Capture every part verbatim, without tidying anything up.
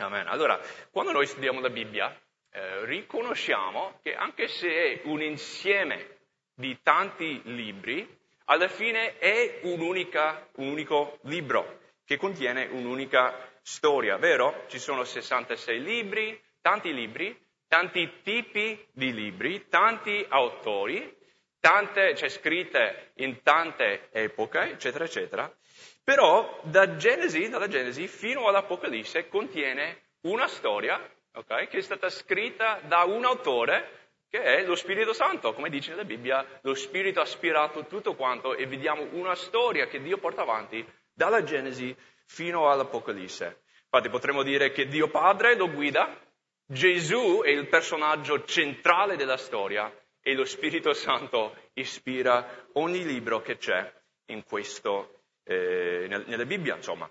Amen. Allora, quando noi studiamo la Bibbia, eh, riconosciamo che anche se è un insieme di tanti libri, alla fine è un'unica, un unico libro che contiene un'unica storia, vero? Ci sono sessantasei libri, tanti libri, tanti tipi di libri, tanti autori, tante, cioè scritte in tante epoche, eccetera, eccetera. Però da Genesi, dalla Genesi fino all'Apocalisse contiene una storia, okay, che è stata scritta da un autore che è lo Spirito Santo. Come dice nella Bibbia, lo Spirito ha ispirato tutto quanto e vediamo una storia che Dio porta avanti dalla Genesi fino all'Apocalisse. Infatti potremmo dire che Dio Padre lo guida, Gesù è il personaggio centrale della storia e lo Spirito Santo ispira ogni libro che c'è in questo Eh, nella Bibbia, insomma.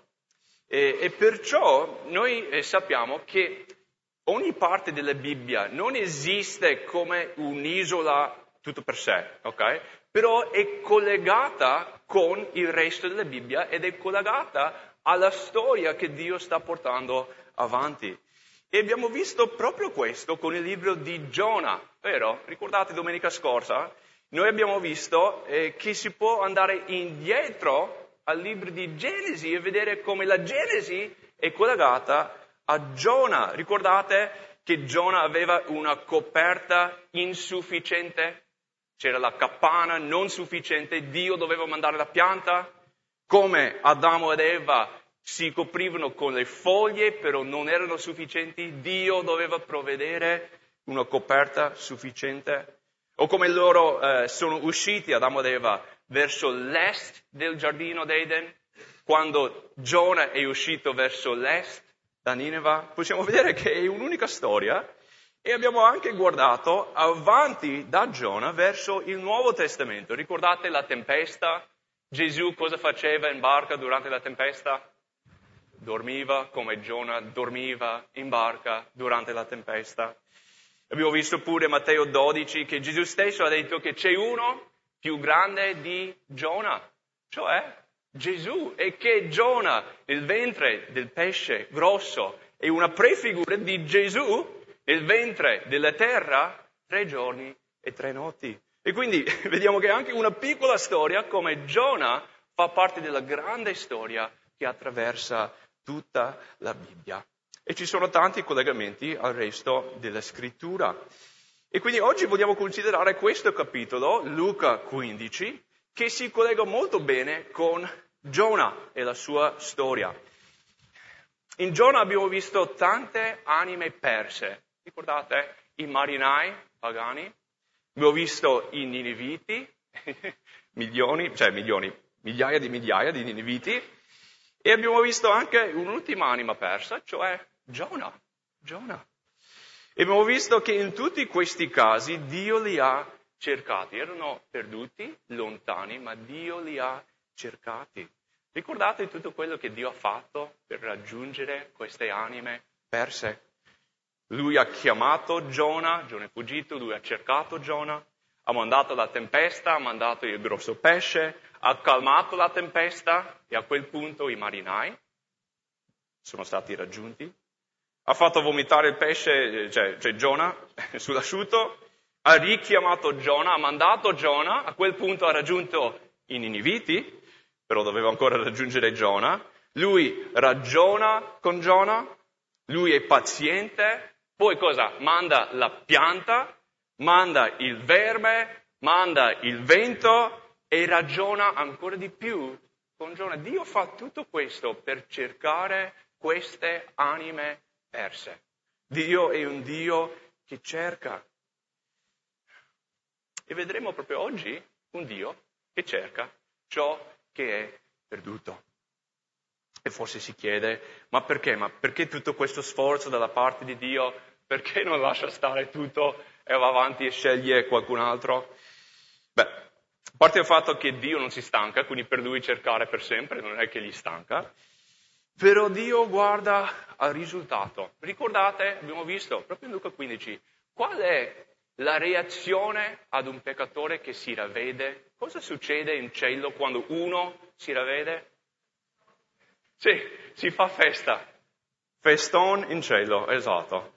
E, e perciò noi eh, sappiamo che ogni parte della Bibbia non esiste come un'isola tutto per sé, ok? Però è collegata con il resto della Bibbia ed è collegata alla storia che Dio sta portando avanti. E abbiamo visto proprio questo con il libro di Giona, vero? Ricordate domenica scorsa? Noi abbiamo visto eh, che si può andare indietro al libro di Genesi e vedere come la Genesi è collegata a Giona. Ricordate che Giona aveva una coperta insufficiente? C'era la capanna non sufficiente, Dio doveva mandare la pianta? Come Adamo ed Eva si coprivano con le foglie, però non erano sufficienti, Dio doveva provvedere una coperta sufficiente? O come loro eh, sono usciti, Adamo ed Eva, verso l'est del giardino d'Eden, quando Giona è uscito verso l'est da Nineva, possiamo vedere che è un'unica storia e abbiamo anche guardato avanti da Giona verso il Nuovo Testamento. Ricordate la tempesta? Gesù cosa faceva in barca durante la tempesta? Dormiva come Giona dormiva in barca durante la tempesta. Abbiamo visto pure Matteo dodici che Gesù stesso ha detto che c'è uno più grande di Giona, cioè Gesù, e che Giona, nel ventre del pesce grosso, è una prefigura di Gesù nel ventre della terra tre giorni e tre notti. E quindi vediamo che anche una piccola storia come Giona fa parte della grande storia che attraversa tutta la Bibbia. E ci sono tanti collegamenti al resto della scrittura. E quindi oggi vogliamo considerare questo capitolo, Luca quindici, che si collega molto bene con Giona e la sua storia. In Giona abbiamo visto tante anime perse. Ricordate i marinai pagani? Abbiamo visto i niniviti, milioni, cioè milioni, migliaia di migliaia di niniviti. E abbiamo visto anche un'ultima anima persa, cioè Giona. Giona. E abbiamo visto che in tutti questi casi Dio li ha cercati. Erano perduti, lontani, ma Dio li ha cercati. Ricordate tutto quello che Dio ha fatto per raggiungere queste anime perse? Lui ha chiamato Giona, Giona è fuggito, lui ha cercato Giona, ha mandato la tempesta, ha mandato il grosso pesce, ha calmato la tempesta e a quel punto i marinai sono stati raggiunti. Ha fatto vomitare il pesce, cioè, cioè Giona, sull'asciutto, ha richiamato Giona, ha mandato Giona, a quel punto ha raggiunto i niniviti, però doveva ancora raggiungere Giona. Lui ragiona con Giona, lui è paziente, poi cosa? Manda la pianta, manda il verme, manda il vento e ragiona ancora di più con Giona. Dio fa tutto questo per cercare queste anime perse. Dio è un Dio che cerca. E vedremo proprio oggi un Dio che cerca ciò che è perduto. E forse si chiede, ma perché? Ma perché tutto questo sforzo dalla parte di Dio? Perché non lascia stare tutto e va avanti e sceglie qualcun altro? Beh, a parte il fatto che Dio non si stanca, quindi per lui cercare per sempre non è che gli stanca, però Dio guarda al risultato. Ricordate, abbiamo visto proprio in Luca quindici, qual è la reazione ad un peccatore che si ravvede? Cosa succede in cielo quando uno si ravvede? Sì, si fa festa. Feston in cielo, esatto.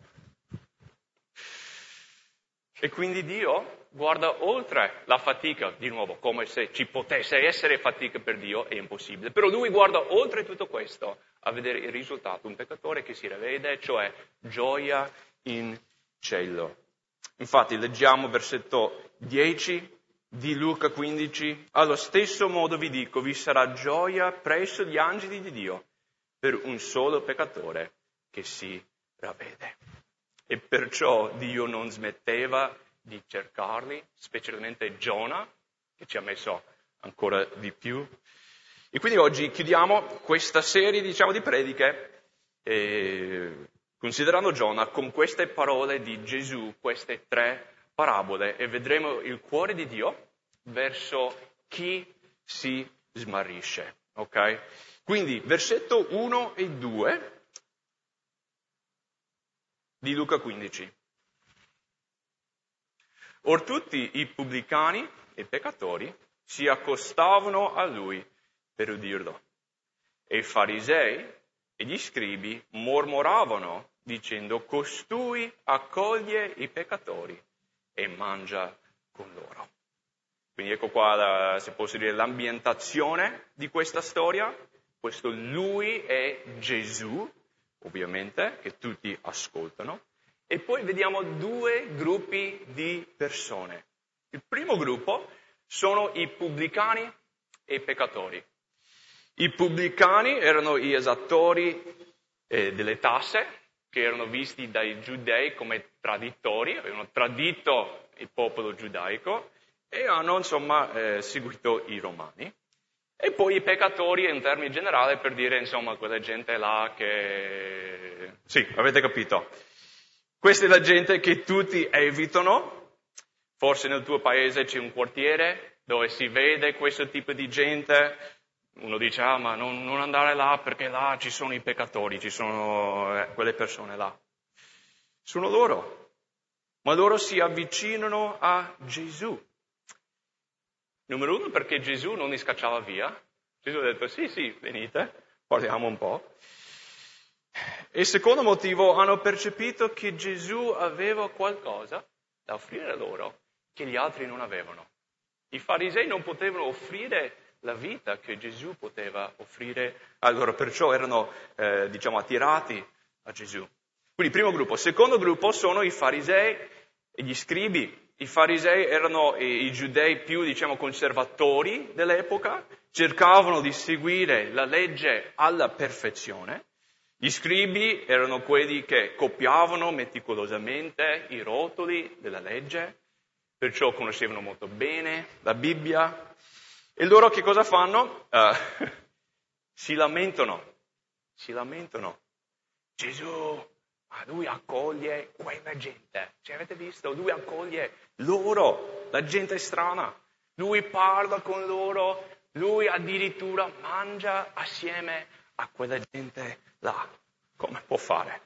E quindi Dio guarda oltre la fatica, di nuovo, come se ci potesse essere fatica per Dio, è impossibile. Però Lui guarda oltre tutto questo a vedere il risultato, un peccatore che si ravvede, cioè gioia in cielo. Infatti leggiamo versetto dieci di Luca quindici, allo stesso modo vi dico, vi sarà gioia presso gli angeli di Dio per un solo peccatore che si ravvede. E perciò Dio non smetteva di cercarli, specialmente Giona, che ci ha messo ancora di più. E quindi oggi chiudiamo questa serie, diciamo, di prediche, eh, considerando Giona con queste parole di Gesù, queste tre parabole, e vedremo il cuore di Dio verso chi si smarrisce. Ok? Quindi, versetto uno e due di Luca quindici. Or tutti i pubblicani e peccatori si accostavano a lui per udirlo. E i farisei e gli scribi mormoravano dicendo: costui accoglie i peccatori e mangia con loro. Quindi ecco qua, la, se posso dire, l'ambientazione di questa storia. Questo lui è Gesù, ovviamente, che tutti ascoltano. E poi vediamo due gruppi di persone. Il primo gruppo sono i pubblicani e i peccatori. I pubblicani erano gli esattori eh, delle tasse, che erano visti dai giudei come traditori, avevano tradito il popolo giudaico e hanno insomma eh, seguito i romani. E poi i peccatori in termini generali, per dire insomma quella gente là che... Sì, avete capito. Questa è la gente che tutti evitano. Forse nel tuo paese c'è un quartiere dove si vede questo tipo di gente. Uno dice, ah ma non, non andare là perché là ci sono i peccatori, ci sono eh, quelle persone là. Sono loro. Ma loro si avvicinano a Gesù. Numero uno perché Gesù non li scacciava via. Gesù ha detto, sì sì, venite, parliamo un po'. E secondo motivo, hanno percepito che Gesù aveva qualcosa da offrire loro che gli altri non avevano. I farisei non potevano offrire la vita che Gesù poteva offrire a loro, perciò erano, eh, diciamo, attirati a Gesù. Quindi primo gruppo. Secondo gruppo sono i farisei e gli scribi. I farisei erano i, i giudei più, diciamo, conservatori dell'epoca, cercavano di seguire la legge alla perfezione. Gli scribi erano quelli che copiavano meticolosamente i rotoli della legge, perciò conoscevano molto bene la Bibbia. E loro che cosa fanno? Uh, si lamentano, si lamentano. Gesù, ma lui accoglie quella gente. Cioè, avete visto? Lui accoglie loro, la gente strana. Lui parla con loro, lui addirittura mangia assieme a quella gente là. Come può fare?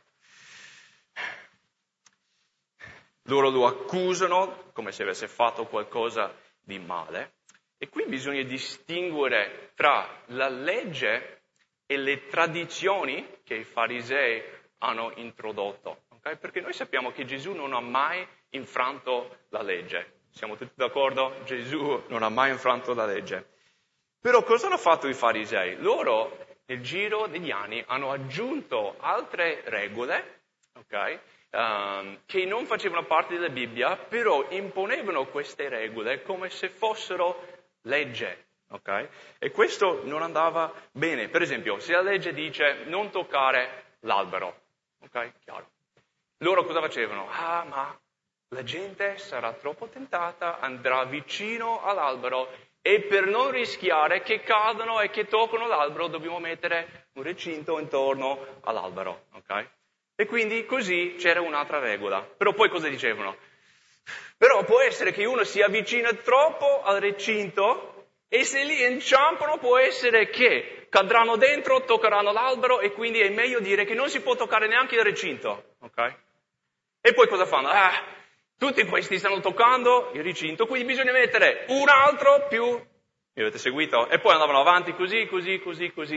Loro lo accusano come se avesse fatto qualcosa di male. E qui bisogna distinguere tra la legge e le tradizioni che i farisei hanno introdotto. Okay? Perché noi sappiamo che Gesù non ha mai infranto la legge. Siamo tutti d'accordo? Gesù non ha mai infranto la legge. Però cosa hanno fatto i farisei? Loro, nel giro degli anni, hanno aggiunto altre regole, okay, um, che non facevano parte della Bibbia, però imponevano queste regole come se fossero legge. Okay? E questo non andava bene. Per esempio, se la legge dice non toccare l'albero, ok? Chiaro. Loro cosa facevano? Ah, ma la gente sarà troppo tentata, andrà vicino all'albero e per non rischiare che cadano e che toccano l'albero dobbiamo mettere un recinto intorno all'albero, ok? E quindi così c'era un'altra regola. Però poi cosa dicevano? Però può essere che uno si avvicina troppo al recinto e se lì inciampano può essere che cadranno dentro, toccheranno l'albero e quindi è meglio dire che non si può toccare neanche il recinto, ok? E poi cosa fanno? Ah, tutti questi stanno toccando il recinto, quindi bisogna mettere un altro più, mi avete seguito? E poi andavano avanti così, così, così, così.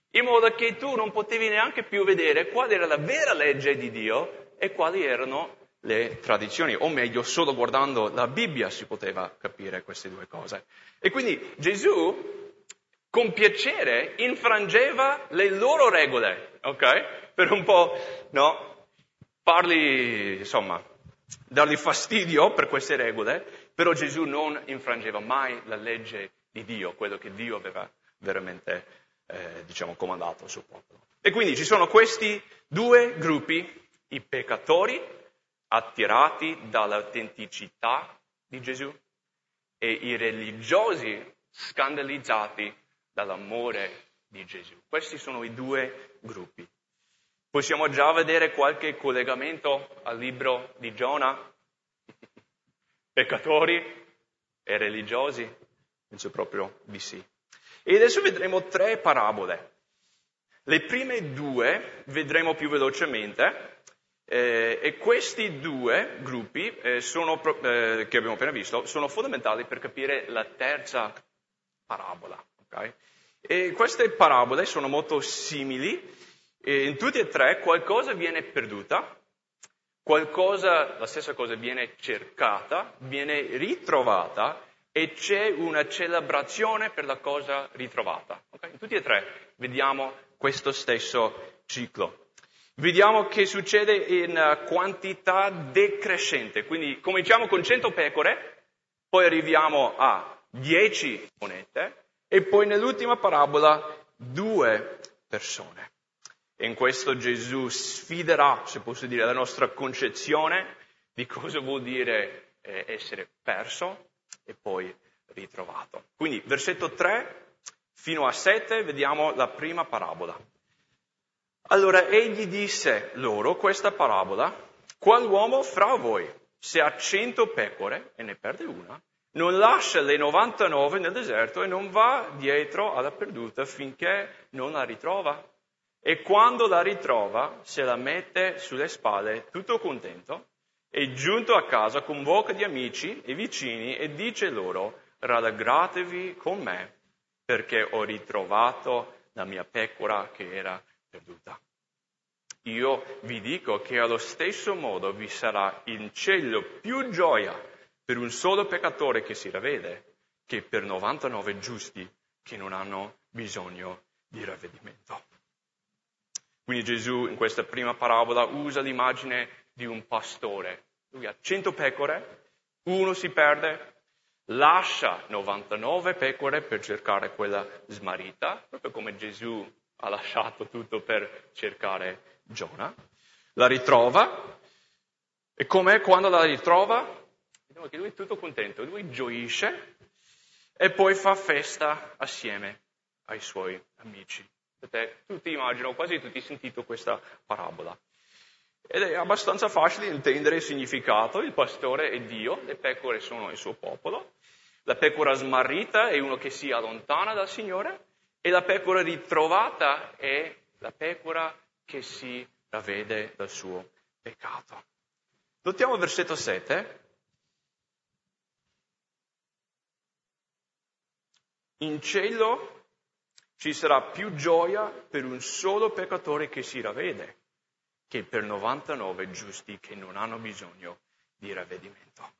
in modo che tu non potevi neanche più vedere qual era la vera legge di Dio e quali erano le tradizioni, o meglio, solo guardando la Bibbia si poteva capire queste due cose. E quindi Gesù, con piacere, infrangeva le loro regole, ok? Per un po', no? Farli, insomma, dargli fastidio per queste regole, però Gesù non infrangeva mai la legge di Dio, quello che Dio aveva veramente, eh, diciamo, comandato al suo popolo. E quindi ci sono questi due gruppi, i peccatori, attirati dall'autenticità di Gesù, e i religiosi scandalizzati dall'amore di Gesù. Questi sono i due gruppi. Possiamo già vedere qualche collegamento al libro di Giona? Peccatori e religiosi? Penso proprio di sì. E adesso vedremo tre parabole. Le prime due vedremo più velocemente. Eh, e questi due gruppi eh, sono, eh, che abbiamo appena visto sono fondamentali per capire la terza parabola. Okay? E queste parabole sono molto simili, e in tutti e tre qualcosa viene perduta, qualcosa, la stessa cosa viene cercata, viene ritrovata e c'è una celebrazione per la cosa ritrovata. Okay? In tutti e tre vediamo questo stesso ciclo. Vediamo che succede in quantità decrescente, quindi cominciamo con cento pecore, poi arriviamo a dieci monete e poi nell'ultima parabola due persone. E in questo Gesù sfiderà, se posso dire, la nostra concezione di cosa vuol dire eh, essere perso e poi ritrovato. Quindi versetto tre fino a sette vediamo la prima parabola. Allora egli disse loro questa parabola: qual uomo fra voi, se ha cento pecore e ne perde una, non lascia le novantanove nel deserto e non va dietro alla perduta finché non la ritrova? E quando la ritrova, se la mette sulle spalle tutto contento, e giunto a casa convoca gli amici e vicini e dice loro: rallegratevi con me, perché ho ritrovato la mia pecora che era perduta. Io vi dico che allo stesso modo vi sarà in cielo più gioia per un solo peccatore che si ravvede che per novantanove giusti che non hanno bisogno di ravvedimento. Quindi Gesù in questa prima parabola usa l'immagine di un pastore. Lui ha cento pecore, uno si perde, lascia novantanove pecore per cercare quella smarrita, proprio come Gesù ha lasciato tutto per cercare Giona, la ritrova, e com'è quando la ritrova? Vediamo che lui è tutto contento, lui gioisce e poi fa festa assieme ai suoi amici. Perché tutti immagino, quasi tutti sentito questa parabola. Ed è abbastanza facile intendere il significato: il pastore è Dio, le pecore sono il suo popolo, la pecora smarrita è uno che si allontana dal Signore, e la pecora ritrovata è la pecora che si ravvede dal suo peccato. Notiamo il versetto sette. In cielo ci sarà più gioia per un solo peccatore che si ravvede che per novantanove giusti che non hanno bisogno di ravvedimento.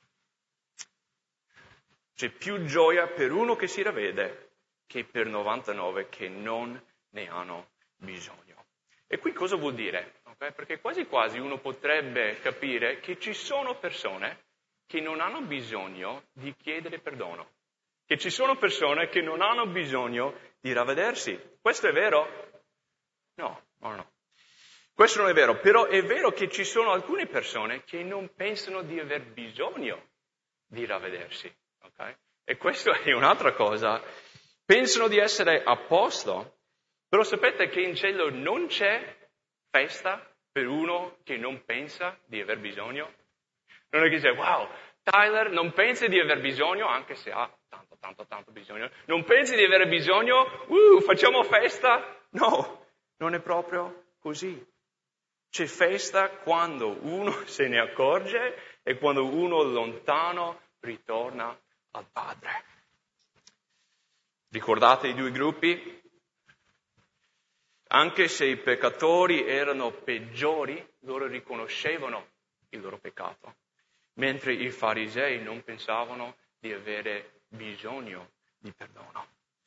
C'è più gioia per uno che si ravvede che per novantanove che non ne hanno bisogno. E qui cosa vuol dire? Okay? Perché quasi quasi uno potrebbe capire che ci sono persone che non hanno bisogno di chiedere perdono, che ci sono persone che non hanno bisogno di ravvedersi. Questo è vero? No, no, no. Questo non è vero, però è vero che ci sono alcune persone che non pensano di aver bisogno di ravvedersi. Okay? E questo è un'altra cosa. Pensano di essere a posto, però sapete che in cielo non c'è festa per uno che non pensa di aver bisogno? Non è che dice: wow, Tyler non pensa di aver bisogno, anche se ha tanto, tanto, tanto bisogno. Non pensi di avere bisogno? Uh, facciamo festa? No, non è proprio così. C'è festa quando uno se ne accorge e quando uno lontano ritorna al Padre. Ricordate i due gruppi? Anche se i peccatori erano peggiori, loro riconoscevano il loro peccato, mentre i farisei non pensavano di avere bisogno di perdono.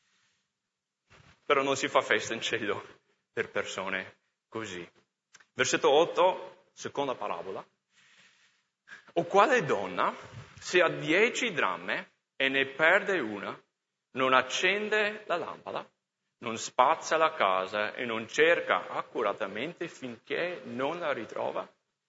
Però non si fa festa in cielo per persone così. Versetto otto, seconda parabola. O quale donna, se ha dieci dramme e ne perde una, non accende la lampada, non spazza la casa e non cerca accuratamente finché non la ritrova?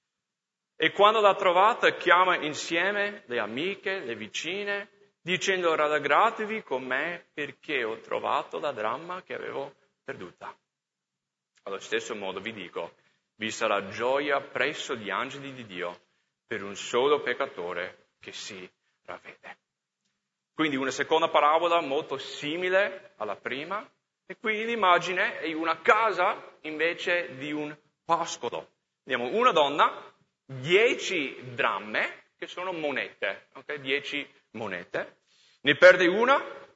E quando l'ha trovata chiama insieme le amiche, le vicine, dicendo rallegratevi con me perché ho trovato la dramma che avevo perduta. Allo stesso modo vi dico, vi sarà gioia presso gli angeli di Dio per un solo peccatore che si ravvede. Quindi una seconda parabola molto simile alla prima, e qui l'immagine è una casa invece di un pascolo. Abbiamo una donna, dieci dramme, che sono monete, ok? Dieci monete. Ne perde una,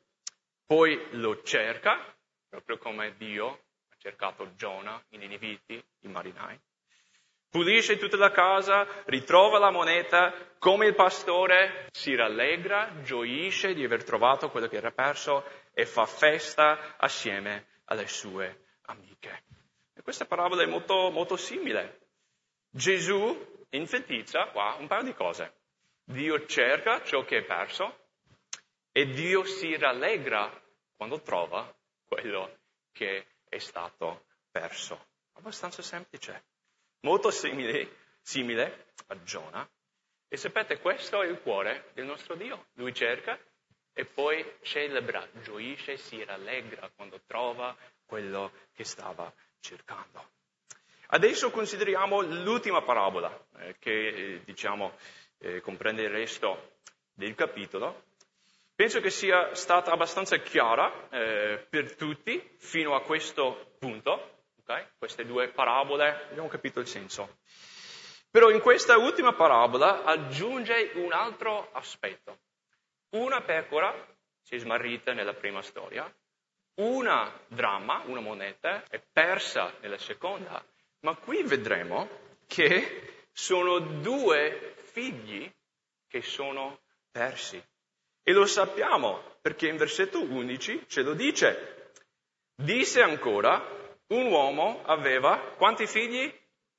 poi lo cerca, proprio come Dio ha cercato Giona, i niniviti, i marinai. Pulisce tutta la casa, ritrova la moneta, come il pastore si rallegra, gioisce di aver trovato quello che era perso e fa festa assieme alle sue amiche. E questa parabola è molto, molto simile. Gesù enfatizza qua un paio di cose. Dio cerca ciò che è perso e Dio si rallegra quando trova quello che è stato perso. Abbastanza semplice. Molto simile, simile a Giona. E sapete, questo è il cuore del nostro Dio. Lui cerca e poi celebra, gioisce, si rallegra quando trova quello che stava cercando. Adesso consideriamo l'ultima parabola, eh, che eh, diciamo eh, comprende il resto del capitolo. Penso che sia stata abbastanza chiara eh, per tutti fino a questo punto. Okay? Queste due parabole, abbiamo capito il senso. Però in questa ultima parabola aggiunge un altro aspetto. Una pecora si è smarrita nella prima storia, una dramma, una moneta, è persa nella seconda, ma qui vedremo che sono due figli che sono persi. E lo sappiamo perché in versetto undici ce lo dice. Disse ancora, un uomo aveva quanti figli?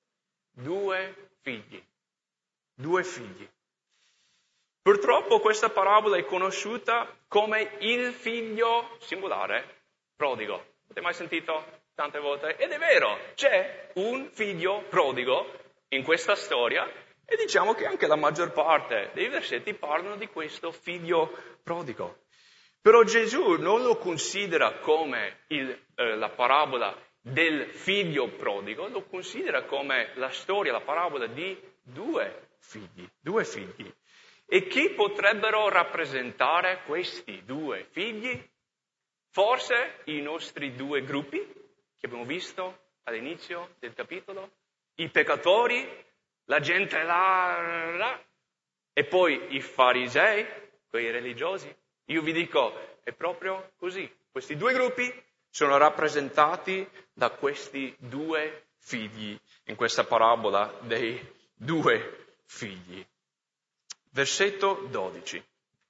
Due figli. Due figli. Purtroppo questa parabola è conosciuta come il figlio singolare prodigo. Avete mai sentito tante volte? Ed è vero, c'è un figlio prodigo in questa storia e diciamo che anche la maggior parte dei versetti parlano di questo figlio prodigo. Però Gesù non lo considera come il, eh, la parabola del figlio prodigo, lo considera come la storia, la parabola di due figli, due figli. E chi potrebbero rappresentare questi due figli? Forse i nostri due gruppi che abbiamo visto all'inizio del capitolo, i peccatori, la gente là, là e poi i farisei, quei religiosi. Io vi dico, è proprio così. Questi due gruppi sono rappresentati da questi due figli in questa parabola dei due figli. Versetto dodici.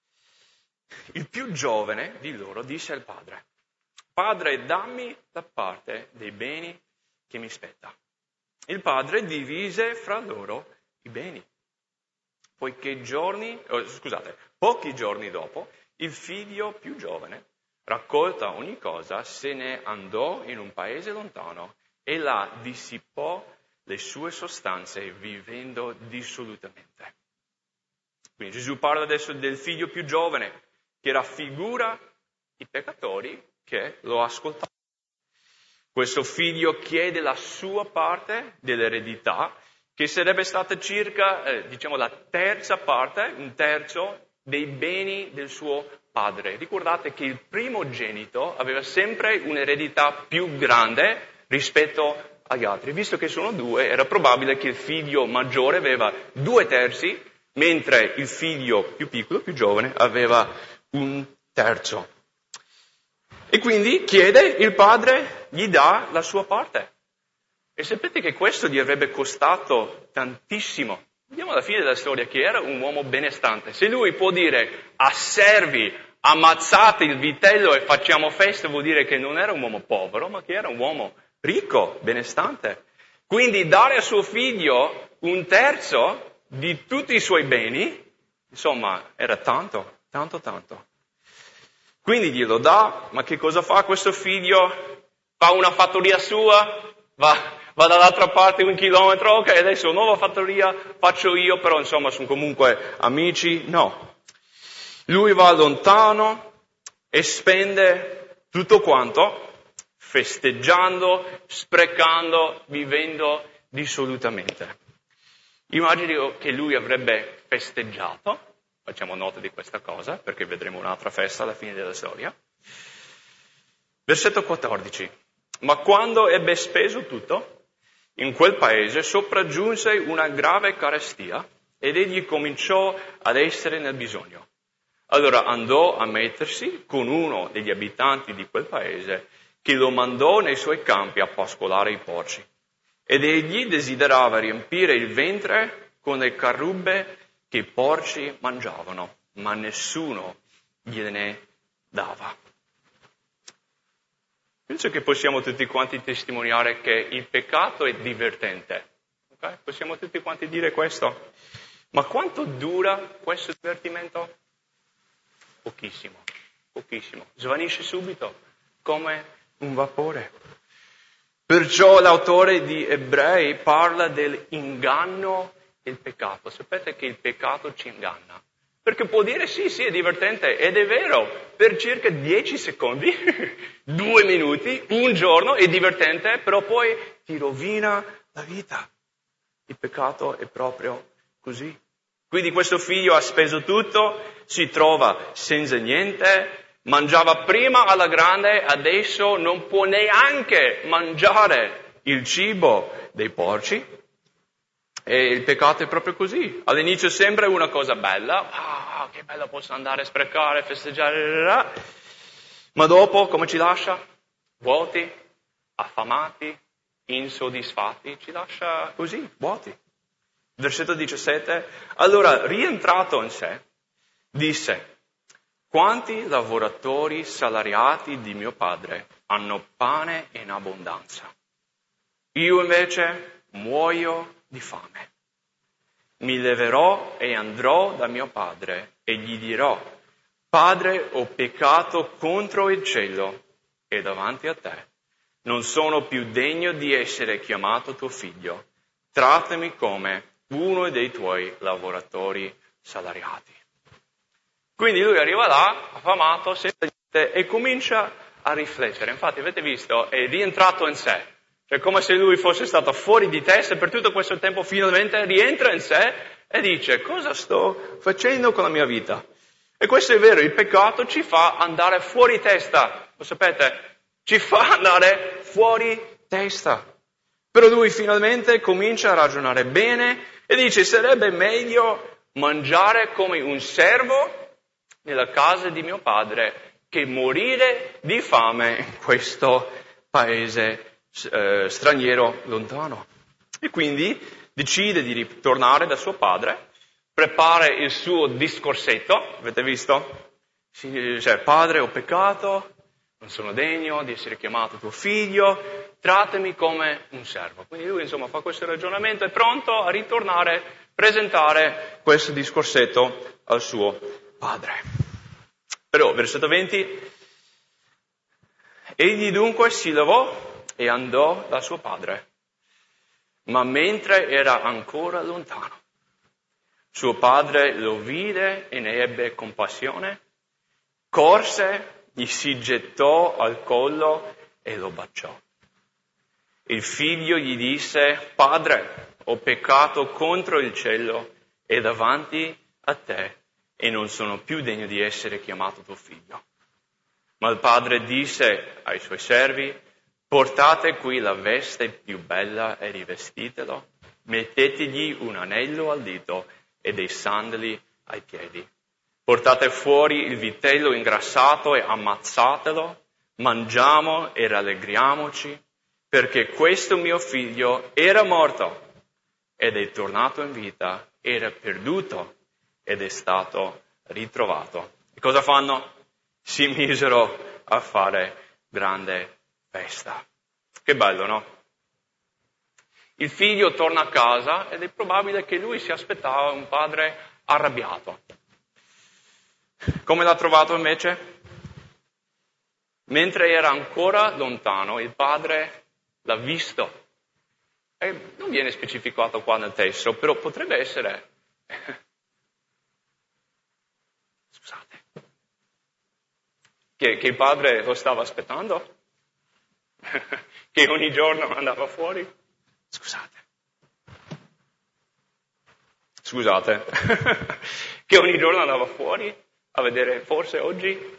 Il più giovane di loro disse al padre, Padre, dammi la parte dei beni che mi spetta. Il padre divise fra loro i beni. Poiché giorni, oh, scusate, pochi giorni dopo, il figlio più giovane, raccolta ogni cosa, se ne andò in un paese lontano e là dissipò le sue sostanze vivendo dissolutamente. Quindi Gesù parla adesso del figlio più giovane che raffigura i peccatori che lo ascoltavano. Questo figlio chiede la sua parte dell'eredità, che sarebbe stata circa, eh, diciamo, la terza parte, un terzo dei beni del suo padre. Ricordate che il primogenito aveva sempre un'eredità più grande rispetto agli altri. Visto che sono due, era probabile che il figlio maggiore aveva due terzi, mentre il figlio più piccolo, più giovane, aveva un terzo. E quindi chiede, il padre gli dà la sua parte. E sapete che questo gli avrebbe costato tantissimo. Vediamo alla fine della storia che era un uomo benestante. Se lui può dire a servi, ammazzate il vitello e facciamo festa, vuol dire che non era un uomo povero, ma che era un uomo ricco, benestante. Quindi dare a suo figlio un terzo di tutti i suoi beni, insomma, era tanto, tanto, tanto. Quindi glielo dà, ma che cosa fa questo figlio? Fa una fattoria sua, va... Va dall'altra parte un chilometro, ok, adesso nuova fattoria faccio io, però insomma sono comunque amici. No. Lui va lontano e spende tutto quanto, festeggiando, sprecando, vivendo dissolutamente. Immagino che lui avrebbe festeggiato, facciamo nota di questa cosa, perché vedremo un'altra festa alla fine della storia. Versetto quattordici. Ma quando ebbe speso tutto, in quel paese sopraggiunse una grave carestia ed egli cominciò ad essere nel bisogno. Allora andò a mettersi con uno degli abitanti di quel paese che lo mandò nei suoi campi a pascolare i porci. Ed egli desiderava riempire il ventre con le carrubbe che i porci mangiavano, ma nessuno gliene dava. Penso che possiamo tutti quanti testimoniare che il peccato è divertente. Okay? Possiamo tutti quanti dire questo. Ma quanto dura questo divertimento? Pochissimo, pochissimo. Svanisce subito, come un vapore. Perciò l'autore di Ebrei parla dell'inganno del peccato. Sapete che il peccato ci inganna. Perché può dire sì, sì, è divertente, ed è vero, per circa dieci secondi, due minuti, un giorno è divertente, però poi ti rovina la vita. Il peccato è proprio così. Quindi questo figlio ha speso tutto, si trova senza niente, mangiava prima alla grande, adesso non può neanche mangiare il cibo dei porci. E il peccato è proprio così. All'inizio sembra una cosa bella, ah, che bello posso andare a sprecare, festeggiare, ma dopo come ci lascia? Vuoti, affamati, insoddisfatti, ci lascia così, vuoti. Versetto diciassette, allora rientrato in sé, disse, quanti lavoratori salariati di mio padre hanno pane in abbondanza? Io invece muoio di fame. Mi leverò e andrò da mio padre e gli dirò, Padre, ho peccato contro il cielo e davanti a te. Non sono più degno di essere chiamato tuo figlio. Trattami come uno dei tuoi lavoratori salariati. Quindi lui arriva là, affamato, senza niente, e comincia a riflettere. Infatti, avete visto, è rientrato in sé. Cioè, come se lui fosse stato fuori di testa e per tutto questo tempo finalmente rientra in sé e dice, cosa sto facendo con la mia vita? E questo è vero, il peccato ci fa andare fuori testa, lo sapete? Ci fa andare fuori testa. Però lui finalmente comincia a ragionare bene e dice, sarebbe meglio mangiare come un servo nella casa di mio padre che morire di fame in questo paese Eh, straniero lontano. E quindi decide di ritornare da suo padre, prepara il suo discorsetto, avete visto? Si dice, padre, ho peccato, non sono degno di essere chiamato tuo figlio, trattami come un servo. Quindi lui insomma fa questo ragionamento, è pronto a ritornare, presentare questo discorsetto al suo padre. Però, versetto venti, egli dunque si levò e andò da suo padre, ma mentre era ancora lontano, suo padre lo vide e ne ebbe compassione, corse, gli si gettò al collo e lo baciò. Il figlio gli disse, padre, ho peccato contro il cielo e davanti a te e non sono più degno di essere chiamato tuo figlio. Ma il padre disse ai suoi servi, portate qui la veste più bella e rivestitelo, mettetegli un anello al dito e dei sandali ai piedi. Portate fuori il vitello ingrassato e ammazzatelo, mangiamo e rallegriamoci, perché questo mio figlio era morto ed è tornato in vita, era perduto ed è stato ritrovato. E cosa fanno? Si misero a fare grande festa. Che bello, no? Il figlio torna a casa ed è probabile che lui si aspettava un padre arrabbiato. Come l'ha trovato invece? Mentre era ancora lontano, il padre l'ha visto. E non viene specificato qua nel testo, però potrebbe essere... Scusate. Che, che il padre lo stava aspettando? Che ogni giorno andava fuori? Scusate. Scusate. Che ogni giorno andava fuori a vedere forse oggi?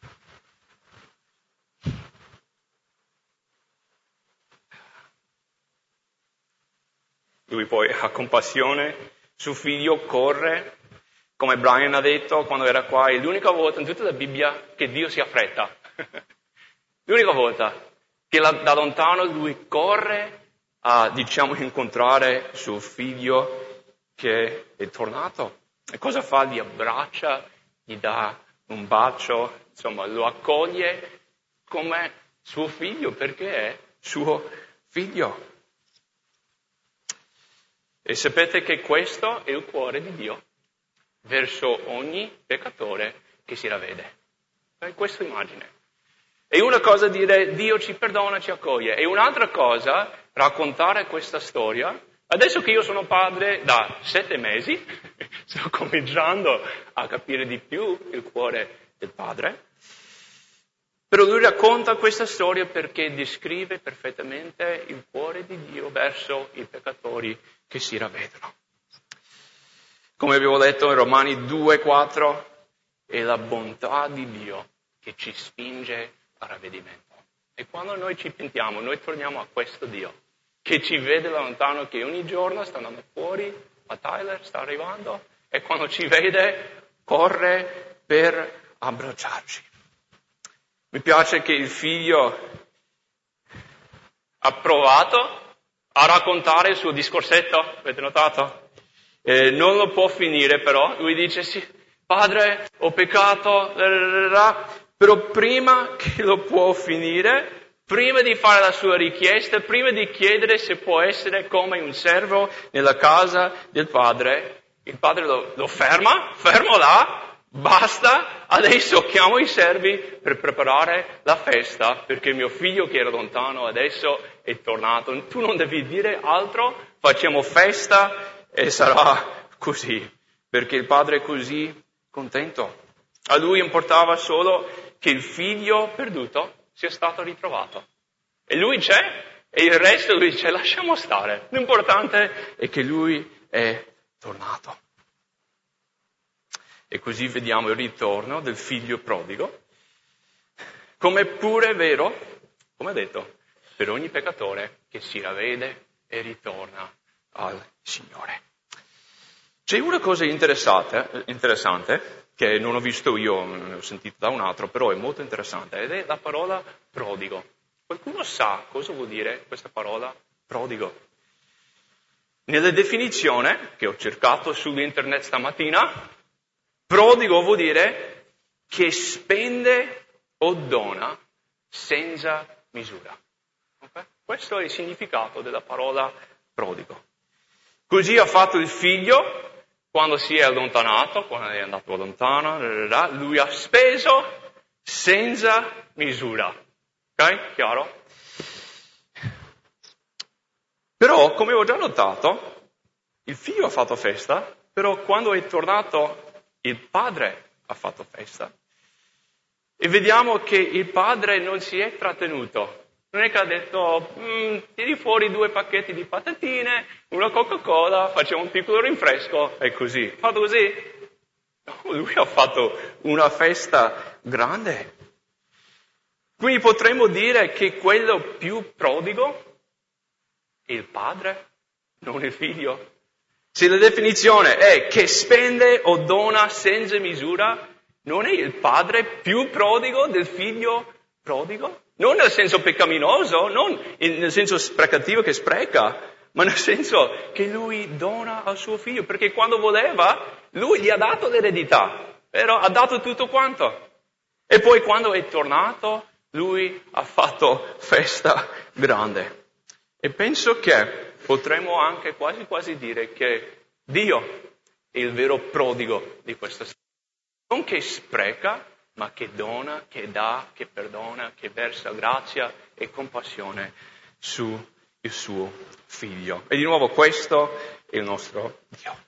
Lui poi ha compassione, suo figlio corre, come Brian ha detto quando era qua, è l'unica volta in tutta la Bibbia che Dio si affretta. L'unica volta che da lontano lui corre a, diciamo, incontrare suo figlio che è tornato. E cosa fa? Gli abbraccia, gli dà un bacio, insomma, lo accoglie come suo figlio perché è suo figlio. E sapete che questo è il cuore di Dio verso ogni peccatore che si ravvede. È questa immagine. È una cosa dire Dio ci perdona, ci accoglie. È un'altra cosa raccontare questa storia. Adesso che io sono padre da sette mesi, sto cominciando a capire di più il cuore del padre. Però lui racconta questa storia perché descrive perfettamente il cuore di Dio verso i peccatori che si ravvedono. Come abbiamo letto in Romani due quattro, è la bontà di Dio che ci spinge al ravvedimento. E quando noi ci pentiamo, noi torniamo a questo Dio, che ci vede da lontano, che ogni giorno sta andando fuori, a Tyler sta arrivando, e quando ci vede corre per abbracciarci. Mi piace che il figlio ha provato a raccontare il suo discorsetto, avete notato? Eh, non lo può finire però, lui dice sì, padre, ho peccato, però prima che lo può finire, prima di fare la sua richiesta, prima di chiedere se può essere come un servo nella casa del padre, il padre lo, lo ferma, fermo là, basta, adesso chiamo i servi per preparare la festa, perché mio figlio che era lontano adesso è tornato. Tu non devi dire altro, facciamo festa e sarà così, perché il padre è così contento. A lui importava solo che il figlio perduto sia stato ritrovato. E lui c'è, e il resto lui dice lasciamo stare. L'importante è che lui è tornato. E così vediamo il ritorno del figlio prodigo, come pure è vero, come detto, per ogni peccatore che si ravvede e ritorna al Signore. C'è una cosa interessante, interessante che non ho visto io, ne ho sentito da un altro, però è molto interessante, ed è la parola prodigo. Qualcuno sa cosa vuol dire questa parola prodigo? Nella definizione che ho cercato su internet stamattina, prodigo vuol dire che spende o dona senza misura. Okay? Questo è il significato della parola prodigo. Così ha fatto il figlio quando si è allontanato, quando è andato lontano, lui ha speso senza misura. Ok? Chiaro? Però, come ho già notato, il figlio ha fatto festa, però quando è tornato il padre ha fatto festa. E vediamo che il padre non si è trattenuto. Non è che ha detto, mm, tiri fuori due pacchetti di patatine, una Coca-Cola, facciamo un piccolo rinfresco, e così. Ha fatto così? No, lui ha fatto una festa grande. Quindi potremmo dire che quello più prodigo è il padre, non il figlio. Se la definizione è che spende o dona senza misura, non è il padre più prodigo del figlio prodigo? Non nel senso peccaminoso, non nel senso sprecativo che spreca, ma nel senso che lui dona al suo figlio, perché quando voleva, lui gli ha dato l'eredità, però ha dato tutto quanto. E poi quando è tornato, lui ha fatto festa grande. E penso che potremmo anche quasi quasi dire che Dio è il vero prodigo di questa storia. Non che spreca, ma che dona, che dà, che perdona, che versa grazia e compassione sul suo figlio. E di nuovo questo è il nostro Dio.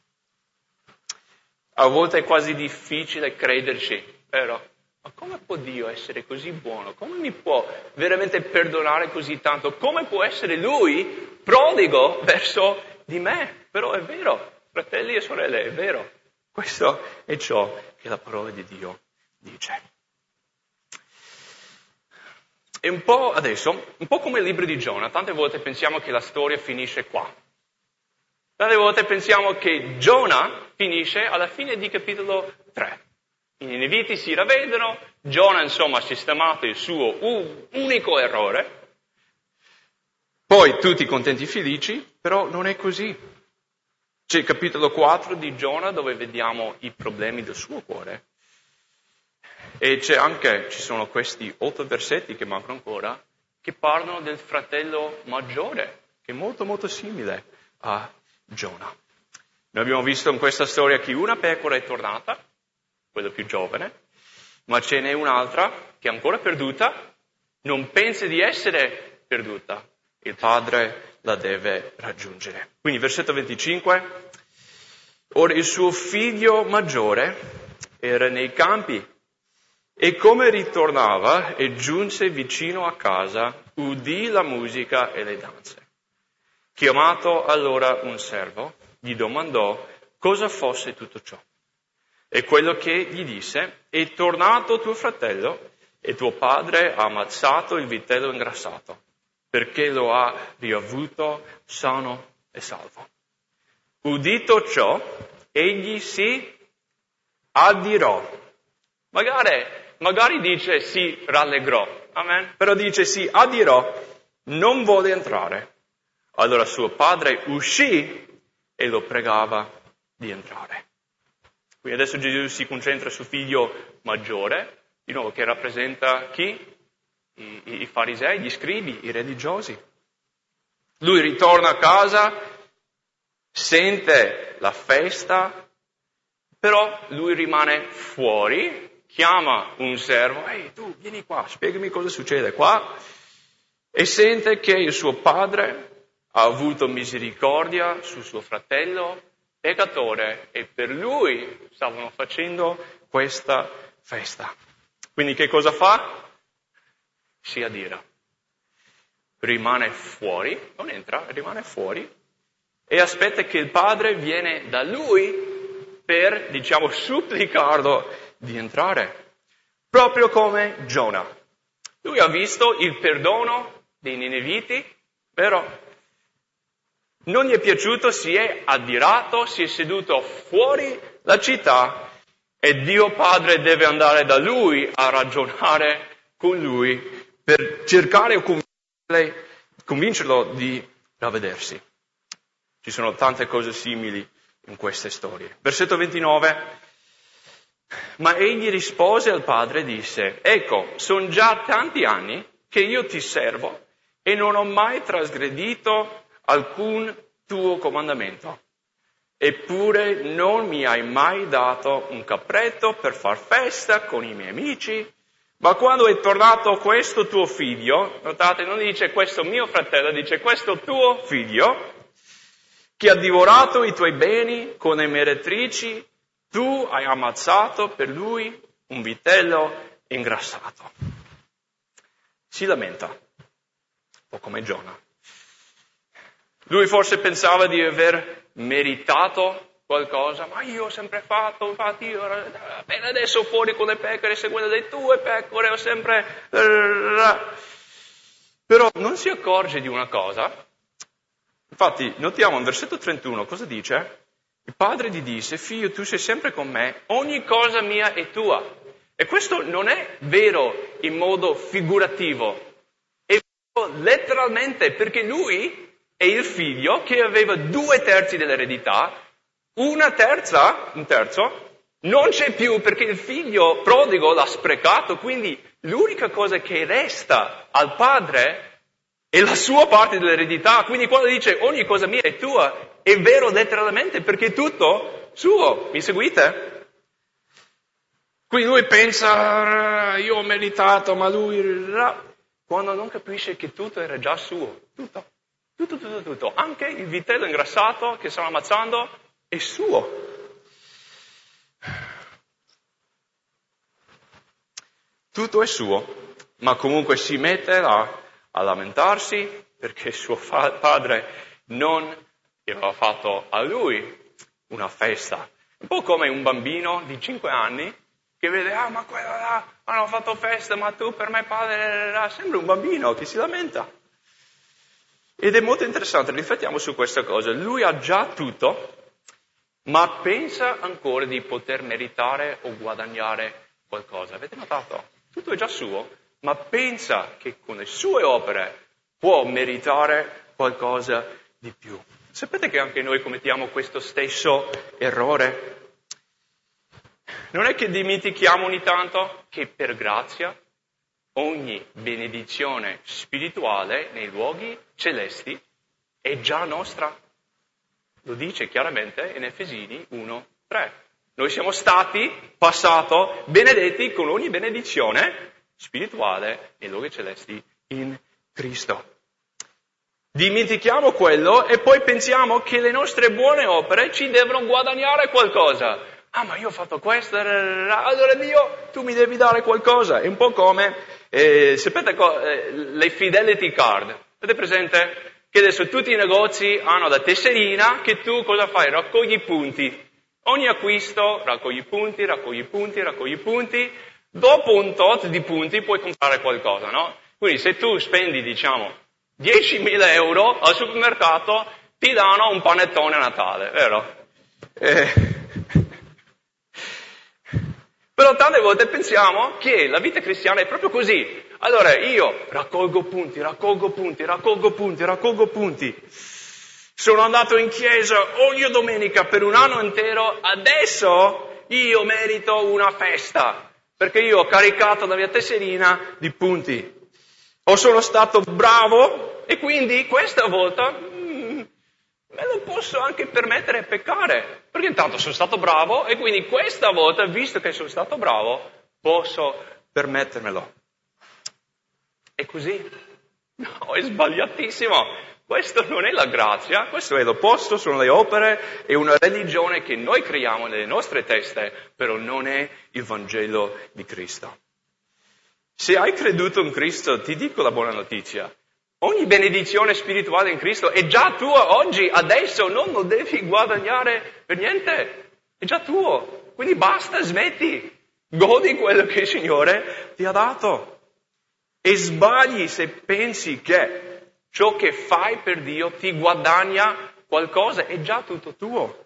A volte è quasi difficile crederci, vero? Ma come può Dio essere così buono? Come mi può veramente perdonare così tanto? Come può essere Lui prodigo verso di me? Però è vero, fratelli e sorelle, è vero. Questo è ciò che la parola di Dio dice. È un po' adesso, un po' come il libro di Giona. Tante volte pensiamo che la storia finisce qua. Tante volte pensiamo che Giona finisce alla fine di capitolo tre. I Nineviti si ravvedono, Giona insomma ha sistemato il suo unico errore, poi tutti contenti e felici, però non è così. C'è il capitolo quattro di Giona dove vediamo i problemi del suo cuore e c'è anche, ci sono questi otto versetti che mancano ancora, che parlano del fratello maggiore, che è molto molto simile a Giona. Noi abbiamo visto in questa storia che una pecora è tornata, quella più giovane, ma ce n'è un'altra che è ancora perduta, non pensa di essere perduta, il padre la deve raggiungere. Quindi versetto venticinque, ora il suo figlio maggiore era nei campi e come ritornava e giunse vicino a casa, udì la musica e le danze. Chiamato allora un servo, gli domandò cosa fosse tutto ciò. E quello che gli disse, è tornato tuo fratello e tuo padre ha ammazzato il vitello ingrassato, perché lo ha riavuto sano e salvo. Udito ciò, egli si adirò. Magari, magari dice si rallegrò, amen? Però dice si adirò, non vuole entrare. Allora suo padre uscì e lo pregava di entrare. Quindi adesso Gesù si concentra sul figlio maggiore, di nuovo che rappresenta chi? I, i farisei, gli scribi, i religiosi. Lui ritorna a casa, sente la festa, però lui rimane fuori, chiama un servo, ehi tu vieni qua, spiegami cosa succede qua, e sente che il suo padre ha avuto misericordia sul suo fratello, peccatore, e per lui stavano facendo questa festa. Quindi che cosa fa? Si adira. Rimane fuori, non entra, rimane fuori, e aspetta che il padre viene da lui per, diciamo, supplicarlo di entrare. Proprio come Giona. Lui ha visto il perdono dei Nineviti, vero? Non gli è piaciuto, si è adirato, si è seduto fuori la città e Dio Padre deve andare da lui a ragionare con lui per cercare di convincerlo di ravvedersi. Ci sono tante cose simili in queste storie. Versetto ventinove. Ma egli rispose al padre e disse, ecco, sono già tanti anni che io ti servo e non ho mai trasgredito alcun tuo comandamento. Eppure non mi hai mai dato un capretto per far festa con i miei amici, ma quando è tornato questo tuo figlio, notate, non dice questo mio fratello, dice questo tuo figlio, che ha divorato i tuoi beni con le meretrici, tu hai ammazzato per lui un vitello ingrassato. Si lamenta, un po' come Giona. Lui forse pensava di aver meritato qualcosa, ma io ho sempre fatto, infatti io appena adesso fuori con le pecore, seguendo le tue pecore, ho sempre... Però non si accorge di una cosa. Infatti, notiamo in versetto trentuno cosa dice? Il padre gli disse, figlio, tu sei sempre con me, ogni cosa mia è tua. E questo non è vero in modo figurativo, è vero letteralmente, perché lui è il figlio che aveva due terzi dell'eredità, una terza, un terzo, non c'è più perché il figlio prodigo l'ha sprecato, quindi l'unica cosa che resta al padre è la sua parte dell'eredità. Quindi quando dice ogni cosa mia è tua, è vero letteralmente perché è tutto suo. Mi seguite? Quindi lui pensa, io ho meritato, ma lui... Quando non capisce che tutto era già suo. Tutto, tutto, tutto, tutto. Anche il vitello ingrassato che stanno ammazzando è suo. Tutto è suo, ma comunque si mette là a lamentarsi perché suo fa- padre non aveva fatto a lui una festa. Un po' come un bambino di cinque anni che vede, ah ma quella là hanno fatto festa, ma tu per me padre, sembra un bambino che si lamenta. Ed è molto interessante, riflettiamo su questa cosa. Lui ha già tutto, ma pensa ancora di poter meritare o guadagnare qualcosa. Avete notato? Tutto è già suo, ma pensa che con le sue opere può meritare qualcosa di più. Sapete che anche noi commettiamo questo stesso errore? Non è che dimentichiamo ogni tanto che per grazia ogni benedizione spirituale nei luoghi celesti è già nostra. Lo dice chiaramente in Efesini uno tre. Noi siamo stati, passato, benedetti con ogni benedizione spirituale nei luoghi celesti in Cristo. Dimentichiamo quello e poi pensiamo che le nostre buone opere ci devono guadagnare qualcosa. Ah, ma io ho fatto questo, allora Dio, tu mi devi dare qualcosa. È un po' come, eh, sapete, eh, le fidelity card. Avete presente? Che adesso tutti i negozi hanno la tesserina che tu cosa fai? Raccogli punti. Ogni acquisto raccogli punti, raccogli punti, raccogli punti. Dopo un tot di punti puoi comprare qualcosa, no? Quindi se tu spendi, diciamo, diecimila euro al supermercato, ti danno un panettone a Natale, vero? Eh... Però tante volte pensiamo che la vita cristiana è proprio così. Allora io raccolgo punti, raccolgo punti, raccolgo punti, raccolgo punti. Sono andato in chiesa ogni domenica per un anno intero, adesso io merito una festa, perché io ho caricato la mia tesserina di punti. O sono stato bravo e quindi questa volta mm, me lo posso anche permettere di peccare, perché intanto sono stato bravo e quindi questa volta, visto che sono stato bravo, posso permettermelo. È così? No, è sbagliatissimo. Questo non è la grazia, questo è l'opposto, sono le opere, è una religione che noi creiamo nelle nostre teste, però non è il Vangelo di Cristo. Se hai creduto in Cristo, ti dico la buona notizia. Ogni benedizione spirituale in Cristo è già tua oggi, adesso, non lo devi guadagnare per niente. È già tuo. Quindi basta, smetti. Godi quello che il Signore ti ha dato. E sbagli se pensi che ciò che fai per Dio ti guadagna qualcosa, è già tutto tuo.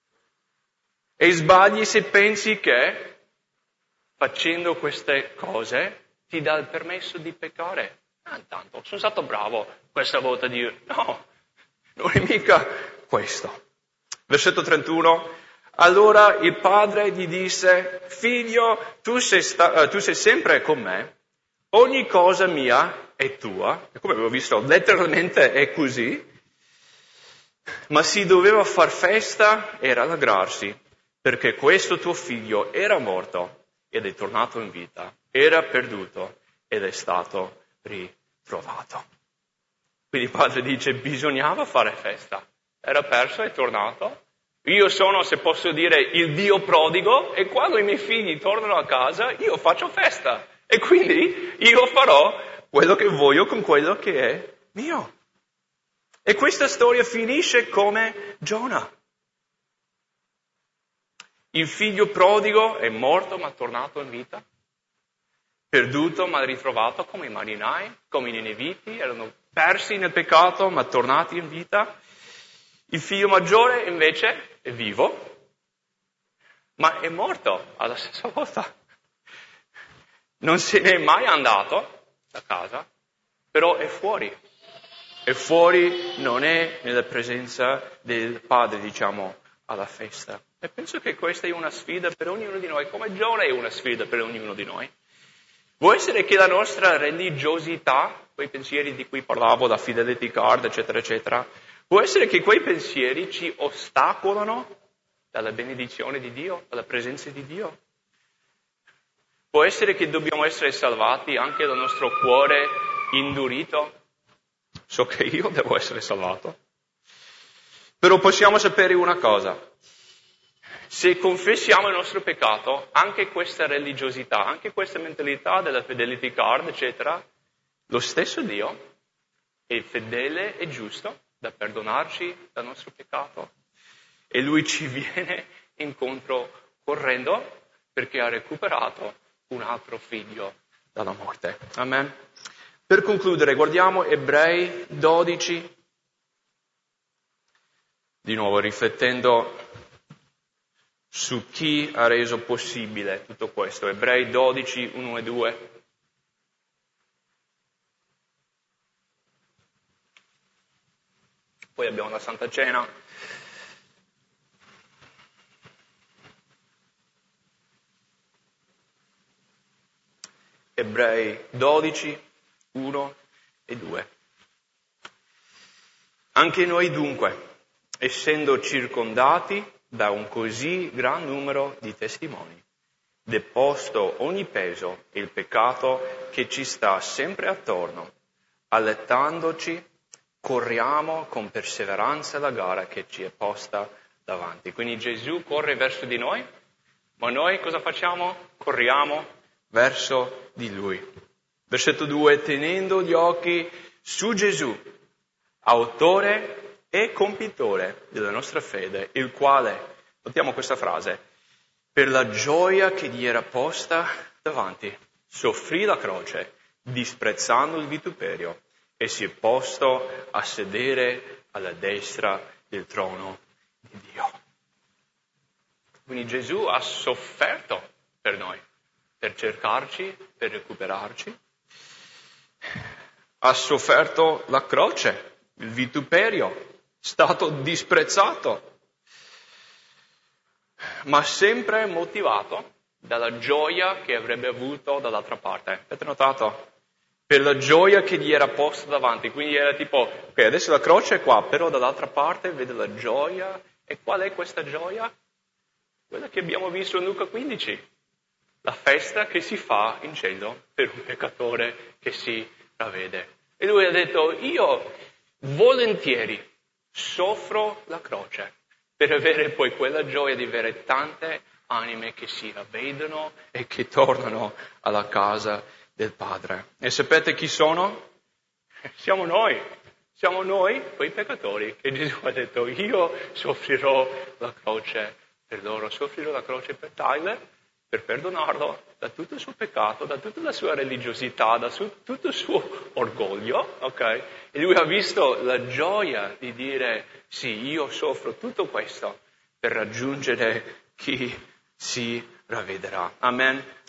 E sbagli se pensi che facendo queste cose ti dà il permesso di peccare. Ah, intanto, sono stato bravo questa volta a dire, no, non è mica questo. Versetto trentuno, allora il padre gli disse, figlio, tu sei, sta- tu sei sempre con me, ogni cosa mia è tua, e come avevo visto, letteralmente è così, ma si doveva far festa e rallegrarsi, perché questo tuo figlio era morto ed è tornato in vita, era perduto ed è stato ritrovato. Quindi il padre dice, bisognava fare festa, era perso, è tornato. Io sono, se posso dire, il Dio prodigo, e quando i miei figli tornano a casa, io faccio festa. E quindi io farò quello che voglio con quello che è mio. E questa storia finisce come Giona. Il figlio prodigo è morto ma tornato in vita, perduto ma ritrovato come i marinai, come i nineviti, erano persi nel peccato ma tornati in vita. Il figlio maggiore invece è vivo, ma è morto alla stessa volta. non se n'è mai andato da casa, però è fuori. E fuori non è nella presenza del Padre, diciamo, alla festa. E penso che questa è una sfida per ognuno di noi, come Giona è una sfida per ognuno di noi. Può essere che la nostra religiosità, quei pensieri di cui parlavo, la fidelity card, eccetera, eccetera, può essere che quei pensieri ci ostacolano dalla benedizione di Dio, dalla presenza di Dio. Può essere che dobbiamo essere salvati anche dal nostro cuore indurito. So che io devo essere salvato. Però possiamo sapere una cosa. Se confessiamo il nostro peccato, anche questa religiosità, anche questa mentalità della fidelity card, eccetera, lo stesso Dio è fedele e giusto da perdonarci dal nostro peccato. E Lui ci viene incontro correndo perché ha recuperato un altro figlio dalla morte. Amen. Per concludere, guardiamo Ebrei dodici, di nuovo riflettendo su chi ha reso possibile tutto questo. Ebrei dodici, uno e due. Poi abbiamo la Santa Cena. Ebrei dodici, uno e due. Anche noi dunque, essendo circondati da un così gran numero di testimoni, deposto ogni peso e il peccato che ci sta sempre attorno, allettandoci, corriamo con perseveranza la gara che ci è posta davanti. Quindi Gesù corre verso di noi, ma noi cosa facciamo? Corriamo verso di Lui. Versetto due, tenendo gli occhi su Gesù, autore e compitore della nostra fede, il quale, notiamo questa frase, per la gioia che gli era posta davanti, soffrì la croce, disprezzando il vituperio, e si è posto a sedere alla destra del trono di Dio. Quindi Gesù ha sofferto per noi, per cercarci, per recuperarci. Ha sofferto la croce, il vituperio, stato disprezzato, ma sempre motivato dalla gioia che avrebbe avuto dall'altra parte. Avete notato? Per la gioia che gli era posta davanti, quindi era tipo, ok, adesso la croce è qua, però dall'altra parte vede la gioia. E qual è questa gioia? Quella che abbiamo visto in Luca quindici, la festa che si fa in cielo per un peccatore che si ravvede. E lui ha detto, io volentieri soffro la croce per avere poi quella gioia di avere tante anime che si ravvedono e che tornano alla casa del Padre. E sapete chi sono? Siamo noi, siamo noi quei peccatori che Gesù ha detto, io soffrirò la croce per loro, soffrirò la croce per Tyler, per perdonarlo da tutto il suo peccato, da tutta la sua religiosità, da su, tutto il suo orgoglio, ok? E lui ha visto la gioia di dire, sì, io soffro tutto questo per raggiungere chi si ravvederà. Amen.